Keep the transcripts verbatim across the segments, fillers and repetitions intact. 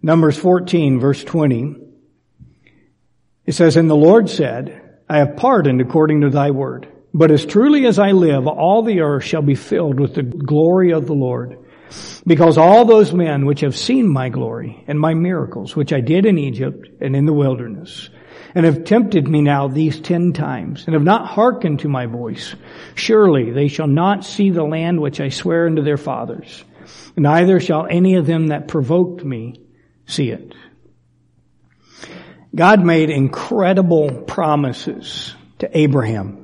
Numbers fourteen, verse twenty. It says, "And the Lord said, I have pardoned according to thy word. But as truly as I live, all the earth shall be filled with the glory of the Lord. Because all those men which have seen my glory and my miracles, which I did in Egypt and in the wilderness, and have tempted me now these ten times, and have not hearkened to my voice, surely they shall not see the land which I swear unto their fathers, neither shall any of them that provoked me see it." God made incredible promises to Abraham.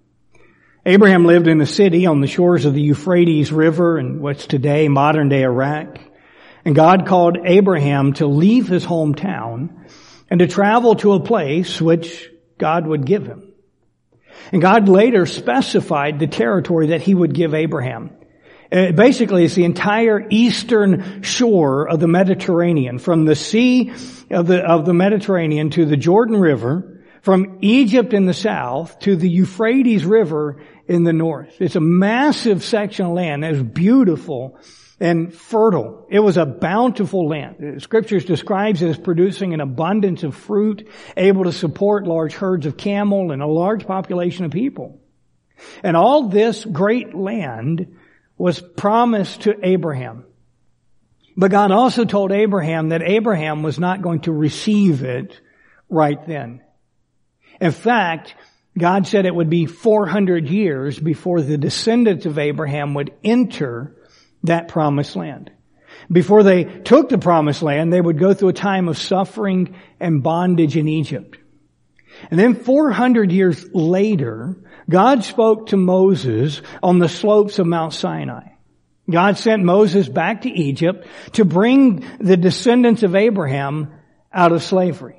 Abraham lived in a city on the shores of the Euphrates River in what's today modern-day Iraq. And God called Abraham to leave his hometown and to travel to a place which God would give him. And God later specified the territory that he would give Abraham. Uh, basically, it's the entire eastern shore of the Mediterranean, from the sea of the, of the Mediterranean to the Jordan River, from Egypt in the south to the Euphrates River in the north. It's a massive section of land. It was beautiful and fertile. It was a bountiful land. Scriptures describes it as producing an abundance of fruit, able to support large herds of camel and a large population of people. And all this great land was promised to Abraham. But God also told Abraham that Abraham was not going to receive it right then. In fact, God said it would be four hundred years before the descendants of Abraham would enter that promised land. Before they took the promised land, they would go through a time of suffering and bondage in Egypt. And then four hundred years later, God spoke to Moses on the slopes of Mount Sinai. God sent Moses back to Egypt to bring the descendants of Abraham out of slavery.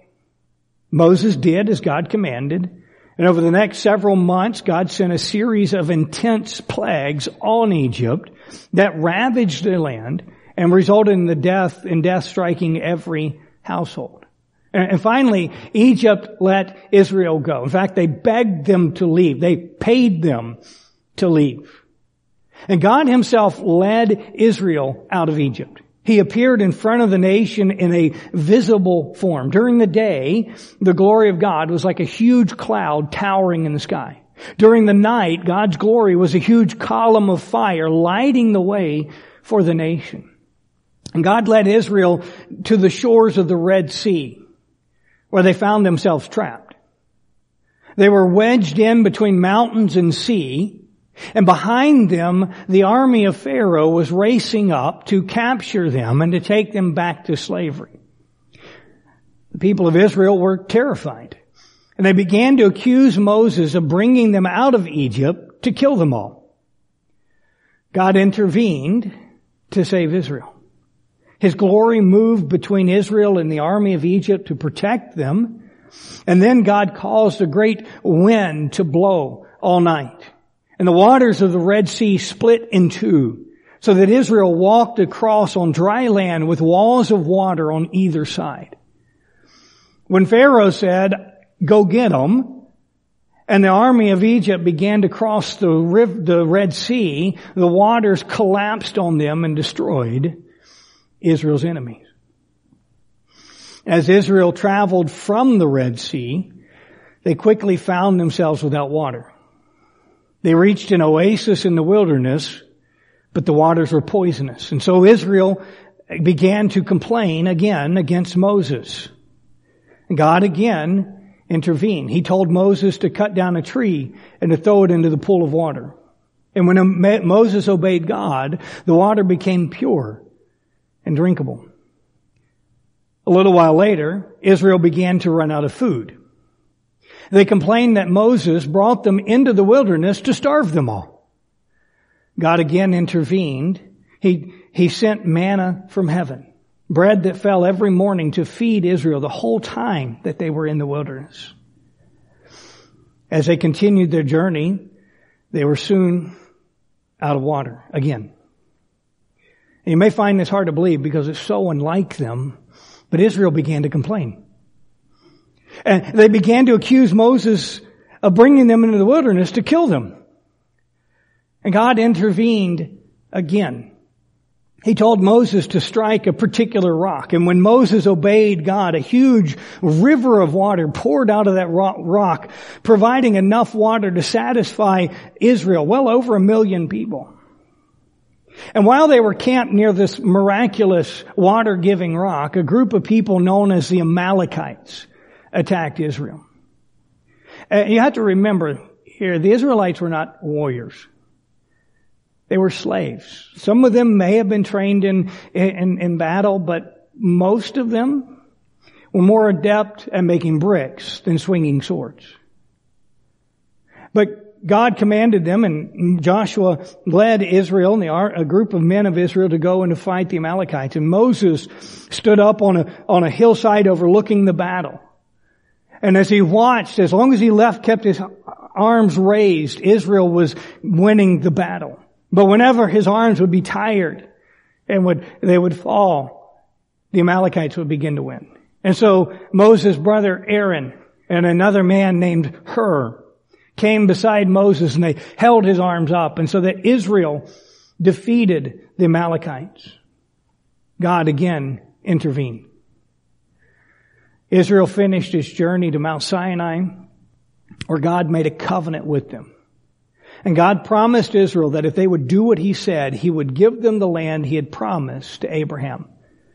Moses did as God commanded. And over the next several months, God sent a series of intense plagues on Egypt that ravaged the land and resulted in the death, in death striking every household. And finally, Egypt let Israel go. In fact, they begged them to leave. They paid them to leave. And God himself led Israel out of Egypt. He appeared in front of the nation in a visible form. During the day, the glory of God was like a huge cloud towering in the sky. During the night, God's glory was a huge column of fire lighting the way for the nation. And God led Israel to the shores of the Red Sea, where they found themselves trapped. They were wedged in between mountains and sea, and behind them, the army of Pharaoh was racing up to capture them and to take them back to slavery. The people of Israel were terrified, and they began to accuse Moses of bringing them out of Egypt to kill them all. God intervened to save Israel. His glory moved between Israel and the army of Egypt to protect them, and then God caused a great wind to blow all night. And the waters of the Red Sea split in two, so that Israel walked across on dry land with walls of water on either side. When Pharaoh said, "Go get them," and the army of Egypt began to cross the, riv- the Red Sea, the waters collapsed on them and destroyed Israel's enemies. As Israel traveled from the Red Sea, they quickly found themselves without water. They reached an oasis in the wilderness, but the waters were poisonous. And so Israel began to complain again against Moses. God again intervened. He told Moses to cut down a tree and to throw it into the pool of water. And when Moses obeyed God, the water became pure and drinkable. A little while later, Israel began to run out of food. They complained that Moses brought them into the wilderness to starve them all. God again intervened. He, he sent manna from heaven, bread that fell every morning to feed Israel the whole time that they were in the wilderness. As they continued their journey, they were soon out of water again. And you may find this hard to believe because it's so unlike them, but Israel began to complain. And they began to accuse Moses of bringing them into the wilderness to kill them. And God intervened again. He told Moses to strike a particular rock. And when Moses obeyed God, a huge river of water poured out of that rock, providing enough water to satisfy Israel, well over a million people. And while they were camped near this miraculous water-giving rock, a group of people known as the Amalekites attacked Israel. Uh, you have to remember here, the Israelites were not warriors. They were slaves. Some of them may have been trained in, in, in battle, but most of them were more adept at making bricks than swinging swords. But God commanded them, and Joshua led Israel, and the, a group of men of Israel, to go and to fight the Amalekites. And Moses stood up on a, on a hillside overlooking the battle. And as he watched, as long as he left, kept his arms raised, Israel was winning the battle. But whenever his arms would be tired and would, they would fall, the Amalekites would begin to win. And so Moses' brother Aaron and another man named Hur came beside Moses, and they held his arms up. And so that Israel defeated the Amalekites. God again intervened. Israel finished its journey to Mount Sinai, where God made a covenant with them. And God promised Israel that if they would do what He said, He would give them the land He had promised to Abraham.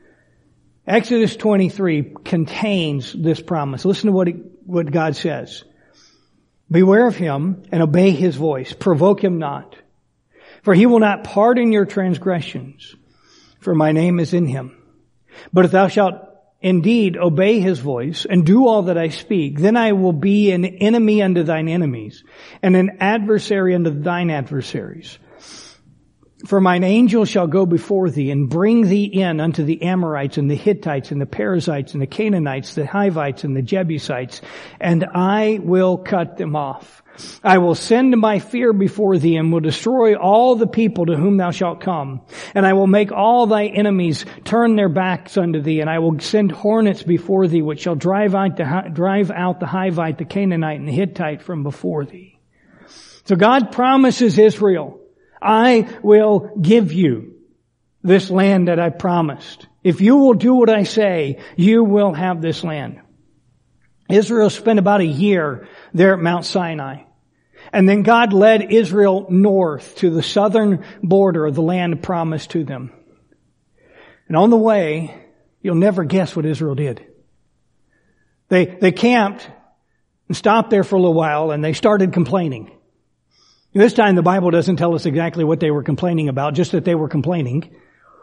Exodus twenty-three contains this promise. Listen to what, he, what God says. Beware of him and obey his voice. Provoke him not. For he will not pardon your transgressions, for my name is in him. But if thou shalt indeed obey his voice and do all that I speak, then I will be an enemy unto thine enemies and an adversary unto thine adversaries. For mine angel shall go before thee and bring thee in unto the Amorites and the Hittites and the Perizzites and the Canaanites, the Hivites and the Jebusites, and I will cut them off. I will send my fear before thee and will destroy all the people to whom thou shalt come. And I will make all thy enemies turn their backs unto thee. And I will send hornets before thee, which shall drive out the, drive out the Hivite, the Canaanite, and the Hittite from before thee. So God promises Israel, I will give you this land that I promised. If you will do what I say, you will have this land. Israel spent about a year there at Mount Sinai. And then God led Israel north to the southern border of the land promised to them. And on the way, you'll never guess what Israel did. They, they camped and stopped there for a little while, and they started complaining. This time the Bible doesn't tell us exactly what they were complaining about, just that they were complaining.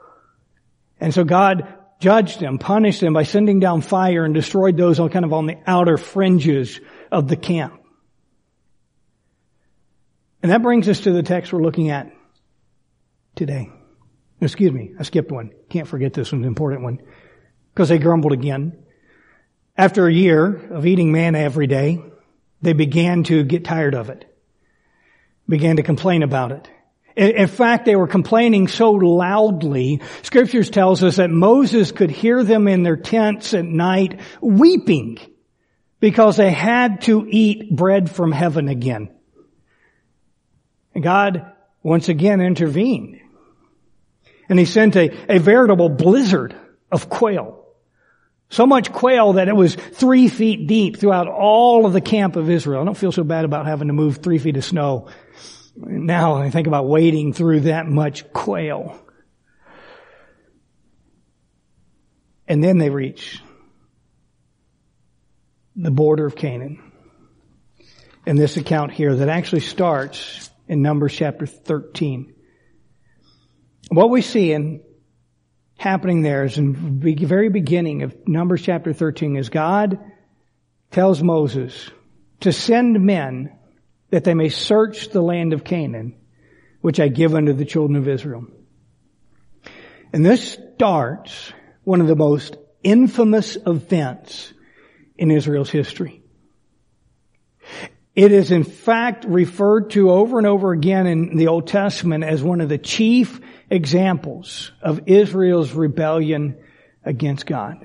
And so God judged them, punished them by sending down fire and destroyed those all kind of on the outer fringes of the camp. And that brings us to the text we're looking at today. Excuse me, I skipped one. Can't forget this one's an important one. Because they grumbled again. After a year of eating manna every day, they began to get tired of it. Began to complain about it. In fact, they were complaining so loudly, Scriptures tells us that Moses could hear them in their tents at night weeping because they had to eat bread from heaven again. And God once again intervened. And He sent a, a veritable blizzard of quail. So much quail that it was three feet deep throughout all of the camp of Israel. I don't feel so bad about having to move three feet of snow. Now I think about wading through that much quail. And then they reach the border of Canaan. In this account here that actually starts in Numbers chapter thirteen. What we see in happening there is in the very beginning of Numbers chapter thirteen is God tells Moses to send men that they may search the land of Canaan, which I give unto the children of Israel. And this starts one of the most infamous events in Israel's history. It is in fact referred to over and over again in the Old Testament as one of the chief examples of Israel's rebellion against God.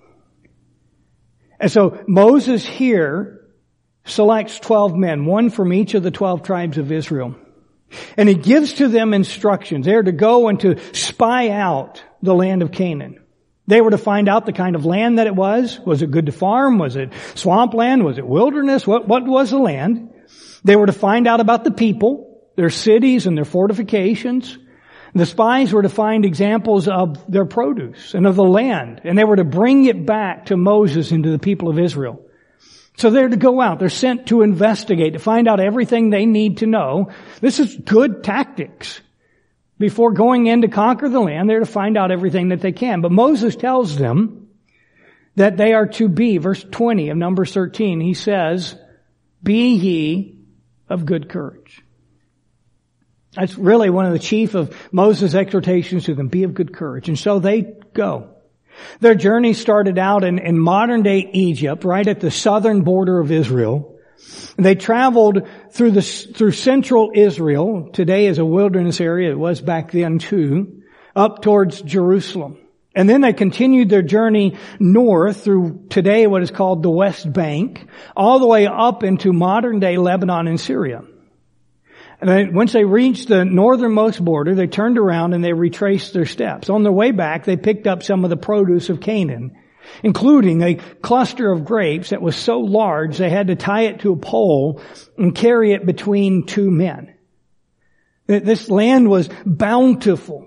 And so Moses here selects twelve men, one from each of the twelve tribes of Israel. And he gives to them instructions. They are to go and to spy out the land of Canaan. They were to find out the kind of land that it was. Was it good to farm? Was it swampland? Was it wilderness? What, what was the land? They were to find out about the people, their cities and their fortifications. The spies were to find examples of their produce and of the land. And they were to bring it back to Moses and to the people of Israel. So they're to go out. They're sent to investigate, to find out everything they need to know. This is good tactics. Before going in to conquer the land, they're to find out everything that they can. But Moses tells them that they are to be, verse twenty of Numbers thirteen, he says, "Be ye of good courage." That's really one of the chief of Moses' exhortations to them. Be of good courage. And so they go. Their journey started out in, in modern-day Egypt, right at the southern border of Israel. They traveled through the through central Israel. Today is a wilderness area. It was back then too. Up towards Jerusalem. And then they continued their journey north through today what is called the West Bank, all the way up into modern-day Lebanon and Syria. And then once they reached the northernmost border, they turned around and they retraced their steps. On their way back, they picked up some of the produce of Canaan, including a cluster of grapes that was so large they had to tie it to a pole and carry it between two men. This land was bountiful.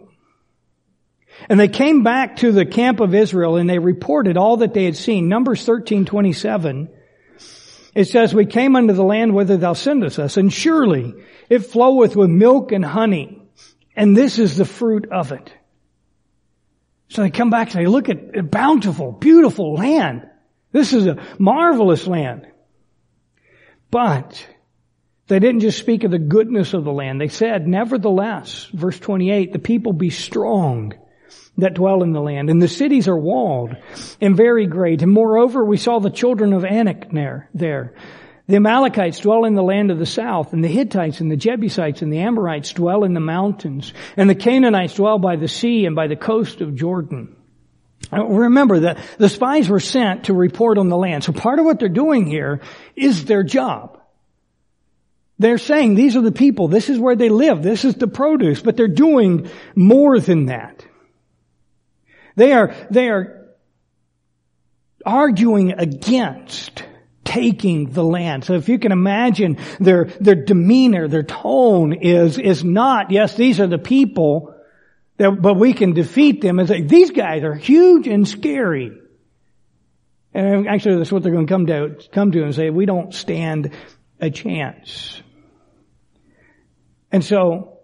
And they came back to the camp of Israel and they reported all that they had seen. Numbers thirteen twenty-seven. It says, "We came unto the land whither thou sendest us, and surely it floweth with milk and honey, and this is the fruit of it." So they come back and they look at a bountiful, beautiful land. This is a marvelous land. But they didn't just speak of the goodness of the land. They said, "Nevertheless," verse twenty-eight, "the people be strong that dwell in the land, and the cities are walled and very great. And moreover, we saw the children of Anak there. The Amalekites dwell in the land of the south, and the Hittites and the Jebusites and the Amorites dwell in the mountains, and the Canaanites dwell by the sea and by the coast of Jordan." Now, remember that the spies were sent to report on the land. So part of what they're doing here is their job. They're saying these are the people, this is where they live, this is the produce, but they're doing more than that. They are, they are arguing against taking the land. So if you can imagine their, their demeanor, their tone is, is not, yes, these are the people, that, but we can defeat them. It's like, these guys are huge and scary. And actually that's what they're going to come to, come to and say, we don't stand a chance. And so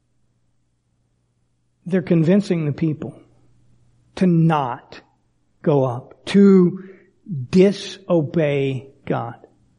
they're convincing the people to not go up, to disobey God.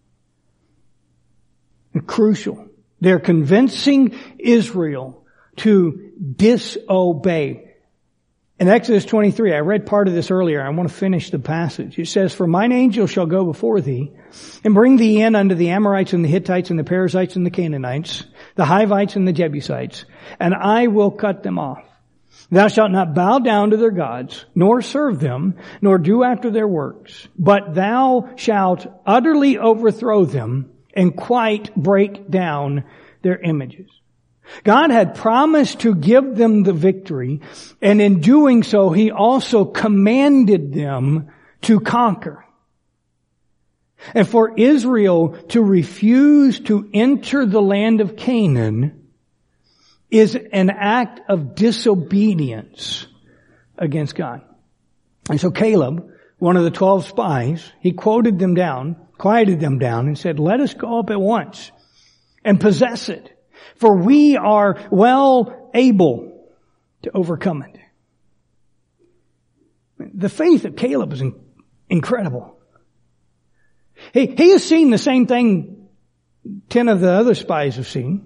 And crucial. They're convincing Israel to disobey. In Exodus twenty-three, I read part of this earlier. I want to finish the passage. It says, "For mine angel shall go before thee, and bring thee in unto the Amorites and the Hittites and the Perizzites and the Canaanites, the Hivites and the Jebusites, and I will cut them off. Thou shalt not bow down to their gods, nor serve them, nor do after their works. But thou shalt utterly overthrow them and quite break down their images." God had promised to give them the victory, and in doing so, He also commanded them to conquer. And for Israel to refuse to enter the land of Canaan is an act of disobedience against God. And so Caleb, one of the twelve spies, he quoted them down, quieted them down and said, "Let us go up at once and possess it, for we are well able to overcome it." The faith of Caleb is incredible. He, he has seen the same thing ten of the other spies have seen.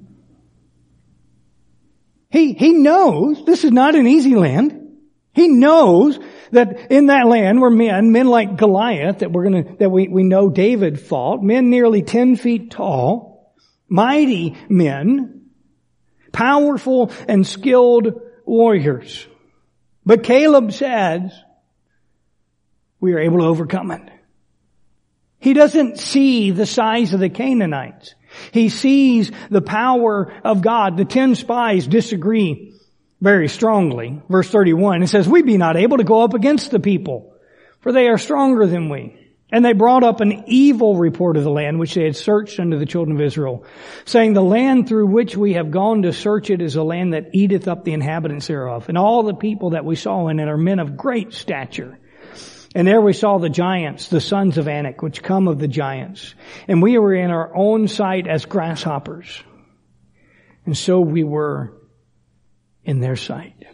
He, he knows this is not an easy land. He knows that in that land were men, men like Goliath that we're gonna, that we, we know David fought, men nearly ten feet tall, mighty men, powerful and skilled warriors. But Caleb says, we are able to overcome it. He doesn't see the size of the Canaanites. He sees the power of God. The ten spies disagree very strongly. Verse thirty-one, it says, "We be not able to go up against the people, for they are stronger than we. And they brought up an evil report of the land which they had searched unto the children of Israel, saying, The land through which we have gone to search it is a land that eateth up the inhabitants thereof. And all the people that we saw in it are men of great stature. And there we saw the giants, the sons of Anak, which come of the giants. And we were in our own sight as grasshoppers. And so we were in their sight."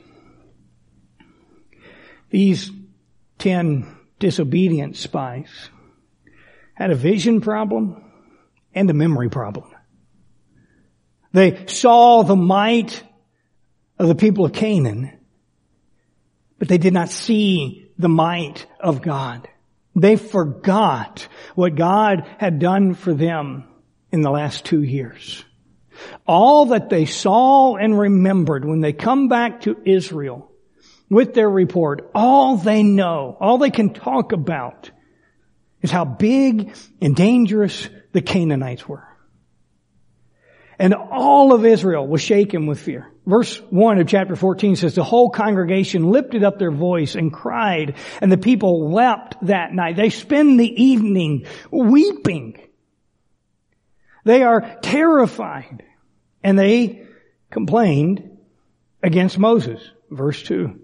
These ten disobedient spies had a vision problem and a memory problem. They saw the might of the people of Canaan, but they did not see the might of God. They forgot what God had done for them in the last two years. All that they saw and remembered when they come back to Israel with their report, all they know, all they can talk about is how big and dangerous the Canaanites were. And all of Israel was shaken with fear. Verse one of chapter fourteen says, "The whole congregation lifted up their voice and cried, and the people wept that night." They spend the evening weeping. They are terrified. And they complained against Moses. Verse two.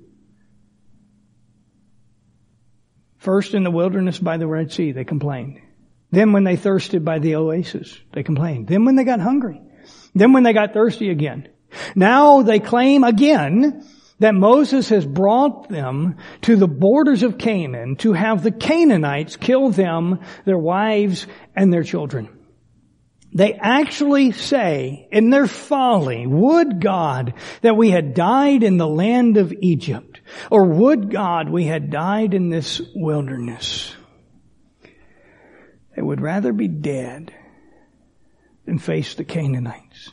First in the wilderness by the Red Sea, they complained. Then when they thirsted by the oasis, they complained. Then when they got hungry. Then when they got thirsty again. Now they claim again that Moses has brought them to the borders of Canaan to have the Canaanites kill them, their wives, and their children. They actually say in their folly, "Would God that we had died in the land of Egypt, or would God we had died in this wilderness." They would rather be dead than face the Canaanites.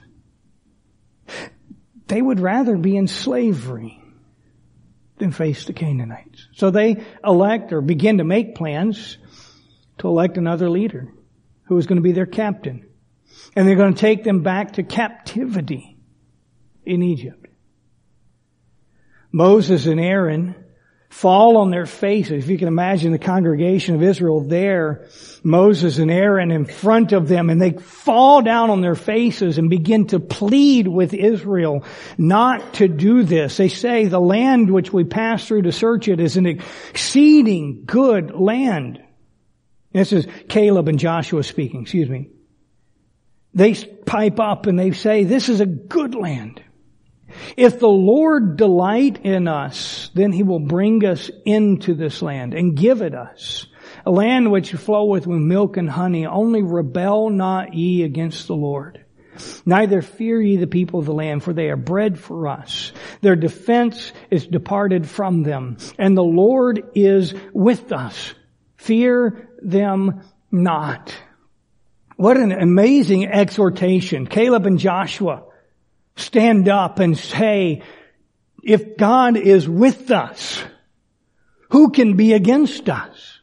They would rather be in slavery than face the Canaanites. So they elect or begin to make plans to elect another leader who is going to be their captain. And they're going to take them back to captivity in Egypt. Moses and Aaron fall on their faces. If you can imagine the congregation of Israel there, Moses and Aaron in front of them, and they fall down on their faces and begin to plead with Israel not to do this. They say, "The land which we passed through to search it is an exceeding good land." This is Caleb and Joshua speaking, excuse me. They pipe up and they say, "This is a good land. If the Lord delight in us, then He will bring us into this land and give it us. A land which floweth with milk and honey. Only rebel not ye against the Lord. Neither fear ye the people of the land, for they are bread for us. Their defense is departed from them, and the Lord is with us. Fear them not." What an amazing exhortation. Caleb and Joshua stand up and say, if God is with us, who can be against us?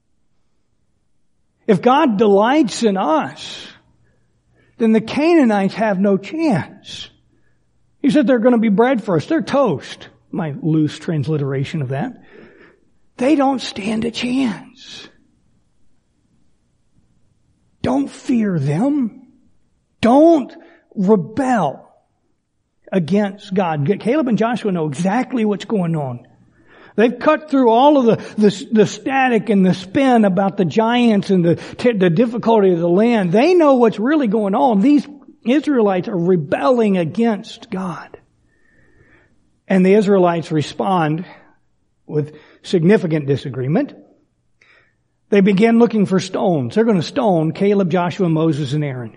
If God delights in us, then the Canaanites have no chance. He said they're going to be bread for us. They're toast. My loose transliteration of that. They don't stand a chance. Don't fear them. Don't rebel against God. Caleb and Joshua know exactly what's going on. They've cut through all of the, the, the static and the spin about the giants and the, the difficulty of the land. They know what's really going on. These Israelites are rebelling against God. And the Israelites respond with significant disagreement. They begin looking for stones. They're going to stone Caleb, Joshua, Moses, and Aaron.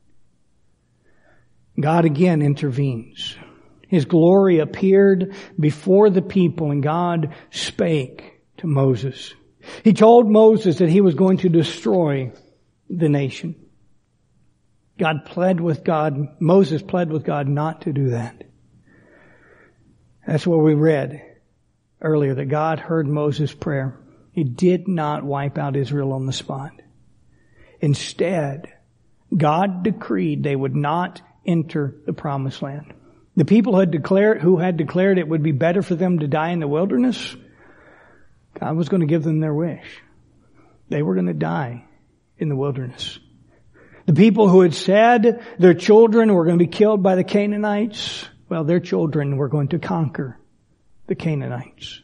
God again intervenes. His glory appeared before the people, and God spake to Moses. He told Moses that he was going to destroy the nation. God pled with God, Moses pled with God not to do that. That's what we read earlier, that God heard Moses' prayer. He did not wipe out Israel on the spot. Instead, God decreed they would not enter the promised land. The people had declared, who had declared it would be better for them to die in the wilderness, God was going to give them their wish. They were going to die in the wilderness. The people who had said their children were going to be killed by the Canaanites, well, their children were going to conquer the Canaanites.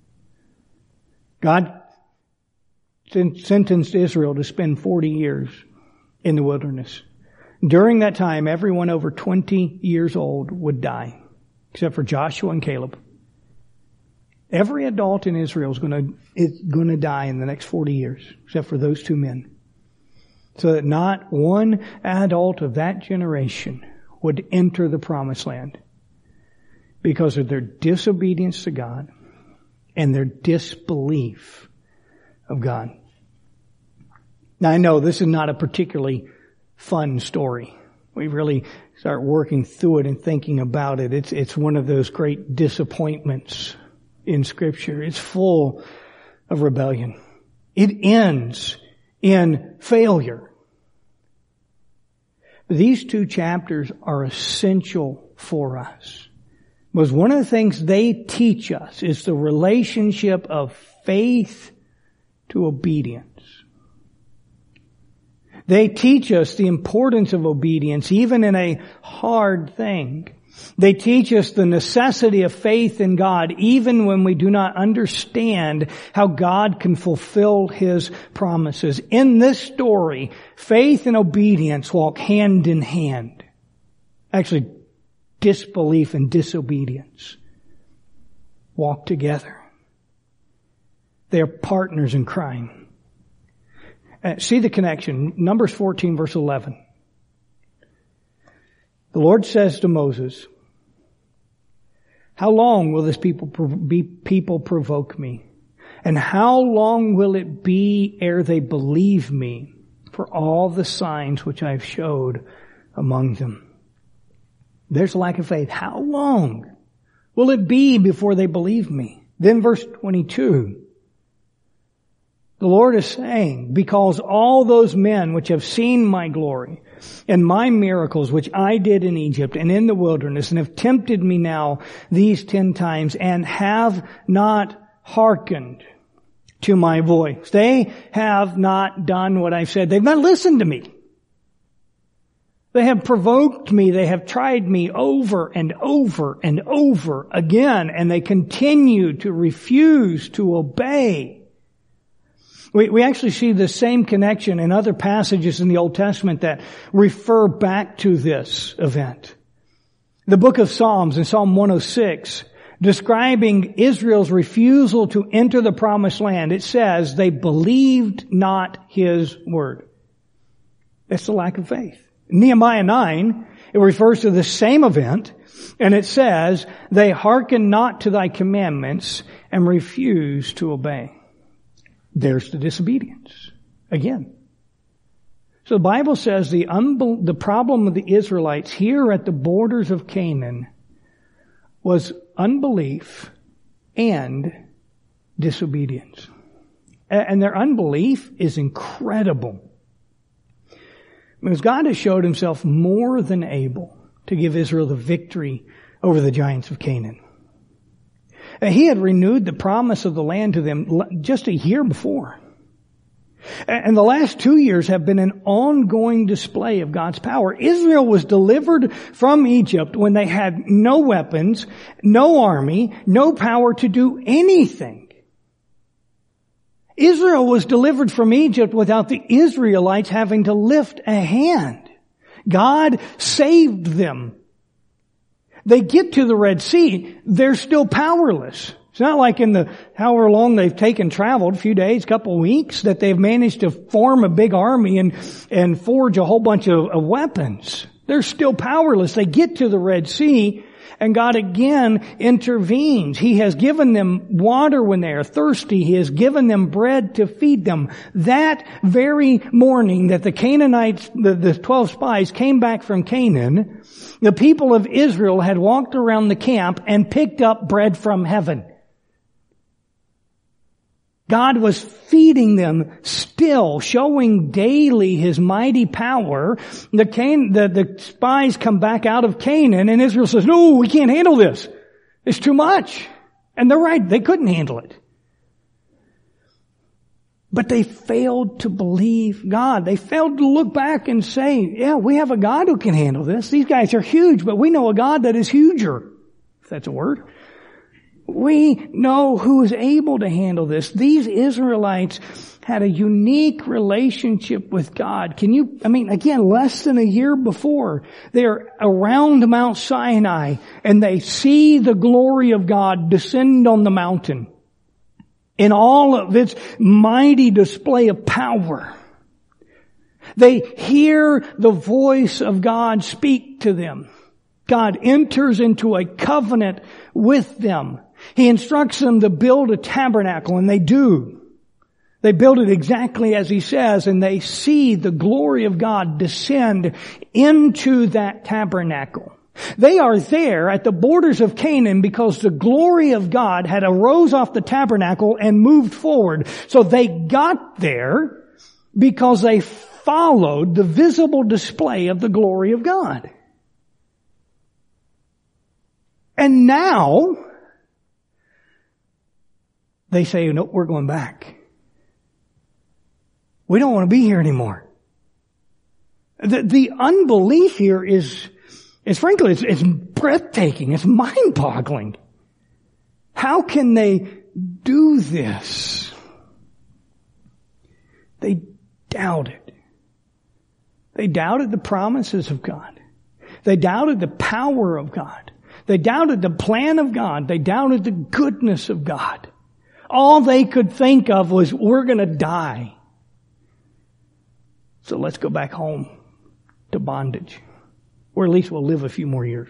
God sentenced Israel to spend forty years in the wilderness. During that time, everyone over twenty years old would die, except for Joshua and Caleb. Every adult in Israel is going to, is going to die in the next forty years, except for those two men. So that not one adult of that generation would enter the promised land because of their disobedience to God and their disbelief of God. Now I know this is not a particularly fun story. We really start working through it and thinking about it. It's, it's one of those great disappointments in Scripture. It's full of rebellion. It ends in failure. These two chapters are essential for us. Because one of the things they teach us is the relationship of faith to obedience. They teach us the importance of obedience, even in a hard thing. They teach us the necessity of faith in God, even when we do not understand how God can fulfill His promises. In this story, faith and obedience walk hand in hand. Actually, disbelief and disobedience walk together. They are partners in crime. Uh, see the connection. Numbers fourteen, verse eleven. The Lord says to Moses, "How long will this people be people provoke me? And how long will it be ere they believe me for all the signs which I've showed among them?" There's a lack of faith. How long will it be before they believe me? Then verse twenty-two. The Lord is saying, "Because all those men which have seen my glory and my miracles which I did in Egypt and in the wilderness and have tempted me now these ten times and have not hearkened to my voice." They have not done what I've said. They've not listened to me. They have provoked me. They have tried me over and over and over again, and they continue to refuse to obey. We, we actually see the same connection in other passages in the Old Testament that refer back to this event. The book of Psalms in Psalm one oh six, describing Israel's refusal to enter the promised land, it says, "They believed not His word." That's the lack of faith. Nehemiah nine, it refers to the same event, and it says, "They hearken not to thy commandments and refuse to obey." There's the disobedience again. So the Bible says the unbel- the problem of the Israelites here at the borders of Canaan was unbelief and disobedience. And their unbelief is incredible. Because God has showed Himself more than able to give Israel the victory over the giants of Canaan. He had renewed the promise of the land to them just a year before. And the last two years have been an ongoing display of God's power. Israel was delivered from Egypt when they had no weapons, no army, no power to do anything. Israel was delivered from Egypt without the Israelites having to lift a hand. God saved them. They get to the Red Sea, they're still powerless. It's not like in the, however long they've taken traveled, a few days, couple of weeks, that they've managed to form a big army and, and forge a whole bunch of, of weapons. They're still powerless. They get to the Red Sea, and God again intervenes. He has given them water when they are thirsty. He has given them bread to feed them. That very morning that the Canaanites, the, the twelve spies came back from Canaan, the people of Israel had walked around the camp and picked up bread from heaven. God was feeding them still, showing daily His mighty power. The, Can- the, the spies come back out of Canaan, and Israel says, no, we can't handle this. It's too much. And they're right, they couldn't handle it. But they failed to believe God. They failed to look back and say, yeah, we have a God who can handle this. These guys are huge, but we know a God that is huger, if that's a word. We know who is able to handle this. These Israelites had a unique relationship with God. Can you, I mean, again, less than a year before, they're around Mount Sinai and they see the glory of God descend on the mountain in all of its mighty display of power. They hear the voice of God speak to them. God enters into a covenant with them. He instructs them to build a tabernacle, and they do. They build it exactly as He says, and they see the glory of God descend into that tabernacle. They are there at the borders of Canaan because the glory of God had arose off the tabernacle and moved forward. So they got there because they followed the visible display of the glory of God. And now they say, no, we're going back. We don't want to be here anymore. The, the unbelief here is, is frankly, it's, it's breathtaking. It's mind-boggling. How can they do this? They doubted. They doubted the promises of God. They doubted the power of God. They doubted the plan of God. They doubted the goodness of God. All they could think of was, we're going to die. So let's go back home to bondage. Or at least we'll live a few more years.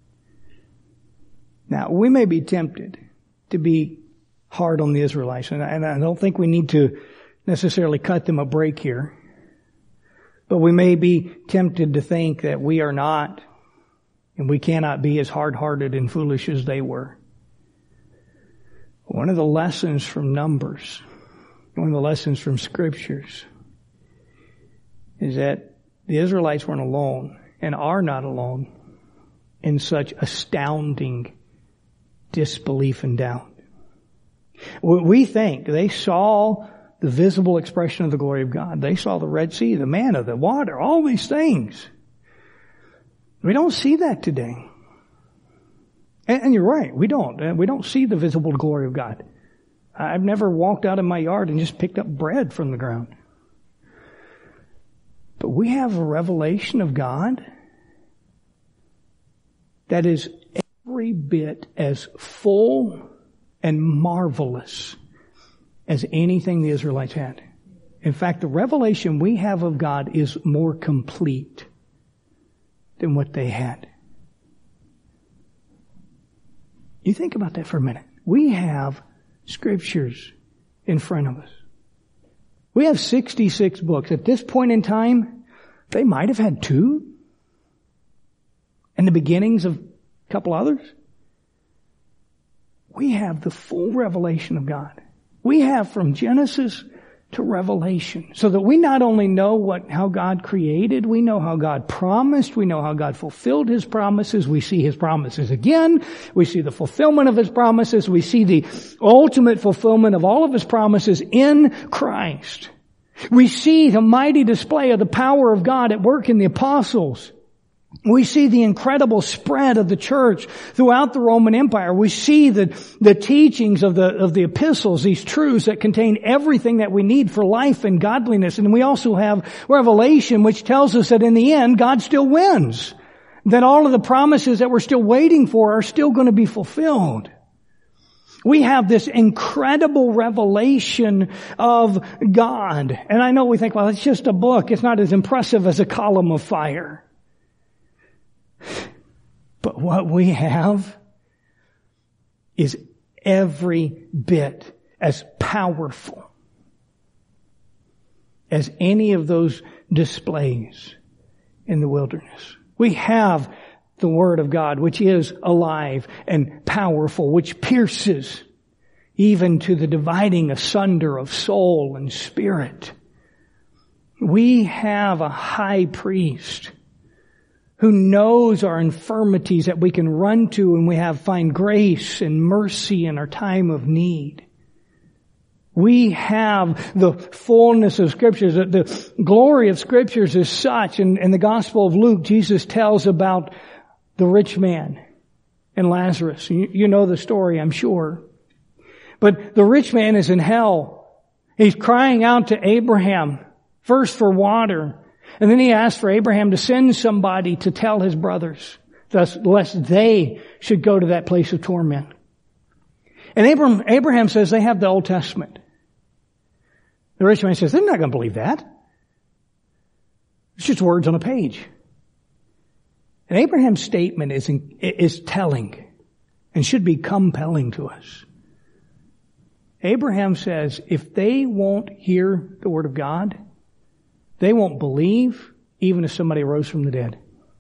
Now, we may be tempted to be hard on the Israelites, and I don't think we need to necessarily cut them a break here. But we may be tempted to think that we are not, and we cannot be as hard-hearted and foolish as they were. One of the lessons from Numbers, one of the lessons from Scriptures, is that the Israelites weren't alone and are not alone in such astounding disbelief and doubt. We think they saw the visible expression of the glory of God. They saw the Red Sea, the manna, the water, all these things. We don't see that today. And you're right, we don't. We don't see the visible glory of God. I've never walked out in my yard and just picked up bread from the ground. But we have a revelation of God that is every bit as full and marvelous as anything the Israelites had. In fact, the revelation we have of God is more complete than what they had. You think about that for a minute. We have Scriptures in front of us. We have sixty-six books. At this point in time, they might have had two. And the beginnings of a couple others. We have the full revelation of God. We have from Genesis to Revelation, so that we not only know what how God created, we know how God promised, we know how God fulfilled His promises, we see His promises again, we see the fulfillment of His promises, we see the ultimate fulfillment of all of His promises in Christ. We see the mighty display of the power of God at work in the apostles. We see the incredible spread of the church throughout the Roman Empire. We see the, the teachings of the, of the epistles, these truths that contain everything that we need for life and godliness. And we also have Revelation, which tells us that in the end, God still wins. That all of the promises that we're still waiting for are still going to be fulfilled. We have this incredible revelation of God. And I know we think, well, it's just a book. It's not as impressive as a column of fire. But what we have is every bit as powerful as any of those displays in the wilderness. We have the Word of God, which is alive and powerful, which pierces even to the dividing asunder of soul and spirit. We have a high priest who knows our infirmities that we can run to, and we have find grace and mercy in our time of need. We have the fullness of Scriptures. The, the glory of Scriptures is such. In, in the Gospel of Luke, Jesus tells about the rich man and Lazarus. You, you know the story, I'm sure. But the rich man is in hell. He's crying out to Abraham, first for water. And then he asks for Abraham to send somebody to tell his brothers, thus, lest they should go to that place of torment. And Abraham, Abraham says they have the Old Testament. The rich man says, they're not going to believe that. It's just words on a page. And Abraham's statement is, is telling and should be compelling to us. Abraham says, if they won't hear the Word of God, they won't believe, even if somebody rose from the dead.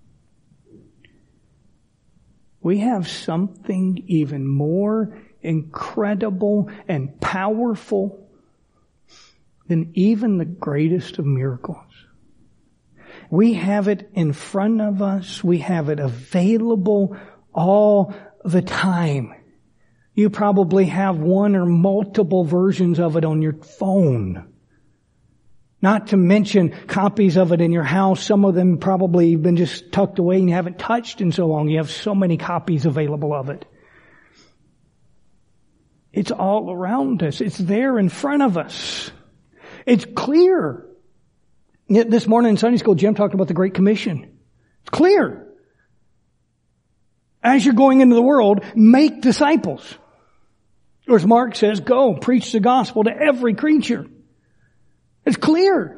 We have something even more incredible and powerful than even the greatest of miracles. We have it in front of us. We have it available all the time. You probably have one or multiple versions of it on your phone. Not to mention copies of it in your house. Some of them probably have been just tucked away and you haven't touched in so long. You have so many copies available of it. It's all around us. It's there in front of us. It's clear. This morning in Sunday school, Jim talked about the Great Commission. It's clear. As you're going into the world, make disciples. Or as Mark says, go preach the gospel to every creature. It's clear.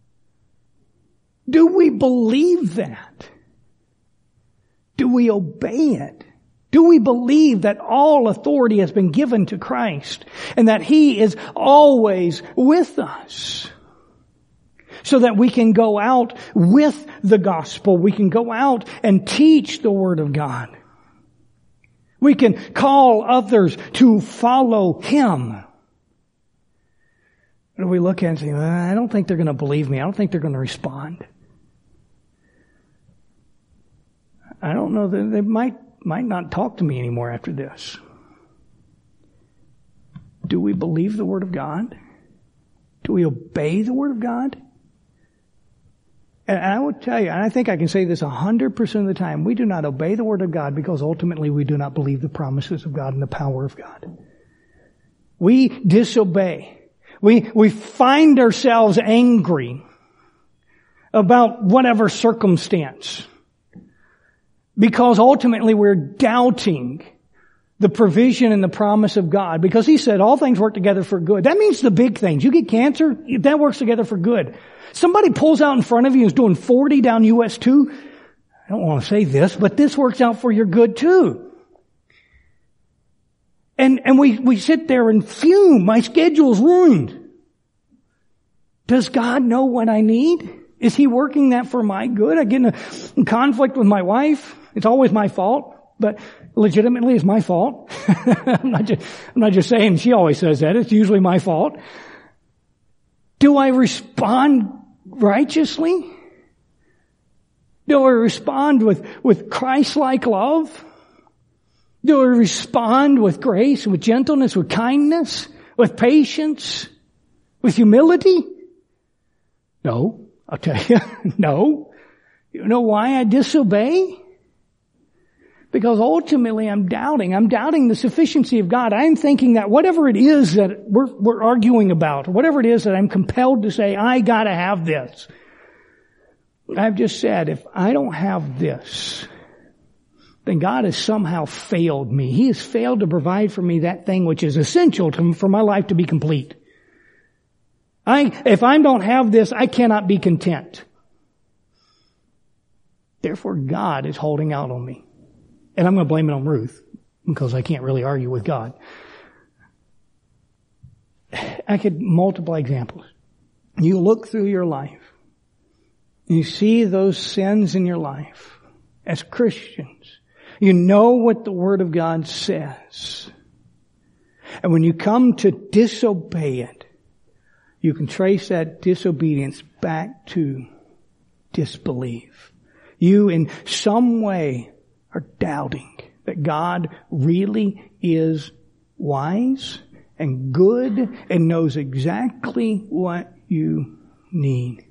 Do we believe that? Do we obey it? Do we believe that all authority has been given to Christ and that He is always with us so that we can go out with the gospel? We can go out and teach the Word of God. We can call others to follow Him. But we look at it and say, I don't think they're going to believe me. I don't think they're going to respond. I don't know. They might might not talk to me anymore after this. Do we believe the Word of God? Do we obey the Word of God? And I would tell you, and I think I can say this a hundred percent of the time, we do not obey the Word of God because ultimately we do not believe the promises of God and the power of God. We disobey. We, we find ourselves angry about whatever circumstance because ultimately we're doubting the provision and the promise of God because He said all things work together for good. That means the big things. You get cancer, that works together for good. Somebody pulls out in front of you and is doing forty down U S two. I don't want to say this, but this works out for your good too. And, and we, we sit there and fume. My schedule's ruined. Does God know what I need? Is He working that for my good? I get in a in conflict with my wife. It's always my fault, but legitimately it's my fault. I'm not just, I'm not just saying she always says that. It's usually my fault. Do I respond righteously? Do I respond with, with Christ-like love? Do I respond with grace, with gentleness, with kindness, with patience, with humility? No, I'll tell you, no. You know why I disobey? Because ultimately I'm doubting. I'm doubting the sufficiency of God. I'm thinking that whatever it is that we're, we're arguing about, whatever it is that I'm compelled to say, I gotta have this. I've just said, if I don't have this, then God has somehow failed me. He has failed to provide for me that thing which is essential to, for my life to be complete. I, if I don't have this, I cannot be content. Therefore, God is holding out on me. And I'm going to blame it on Ruth because I can't really argue with God. I could multiply examples. You look through your life. You see those sins in your life. As Christians, you know what the Word of God says. And when you come to disobey it, you can trace that disobedience back to disbelief. You in some way are doubting that God really is wise and good and knows exactly what you need.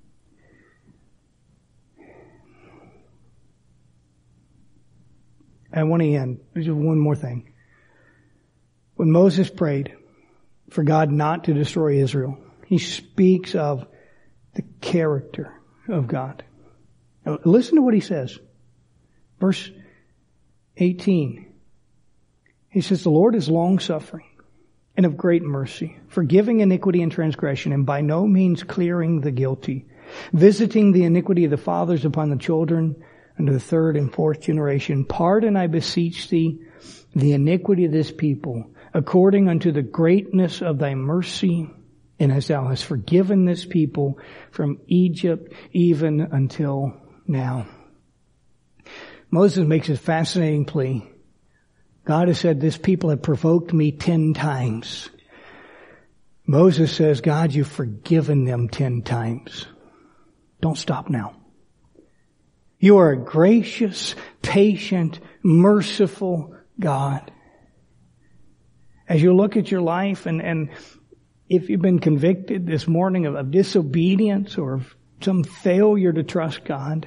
I want to end. There's just one more thing. When Moses prayed for God not to destroy Israel, he speaks of the character of God. Now, listen to what he says. Verse eighteen. He says, the Lord is long-suffering and of great mercy, forgiving iniquity and transgression, and by no means clearing the guilty, visiting the iniquity of the fathers upon the children unto the third and fourth generation. Pardon, I beseech thee, the iniquity of this people, according unto the greatness of thy mercy, and as thou hast forgiven this people from Egypt even until now. Moses makes a fascinating plea. God has said, this people have provoked me ten times. Moses says, God, you've forgiven them ten times. Don't stop now. You are a gracious, patient, merciful God. As you look at your life, and, and if you've been convicted this morning of, of disobedience or of some failure to trust God,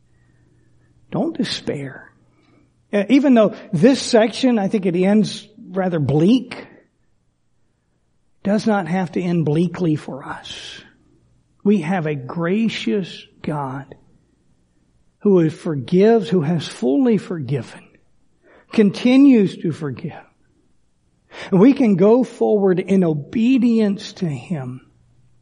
don't despair. Uh, even though this section, I think it ends rather bleak, does not have to end bleakly for us. We have a gracious God who forgives, who has fully forgiven, continues to forgive. And we can go forward in obedience to Him,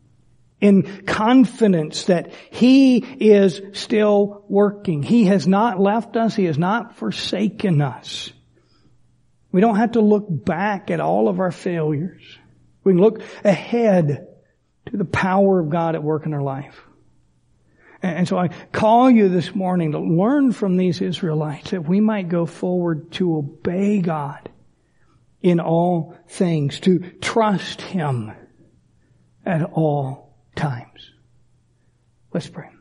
in confidence that He is still working. He has not left us. He has not forsaken us. We don't have to look back at all of our failures. We can look ahead to the power of God at work in our life. And so I call you this morning to learn from these Israelites that we might go forward to obey God in all things, to trust Him at all times. Let's pray.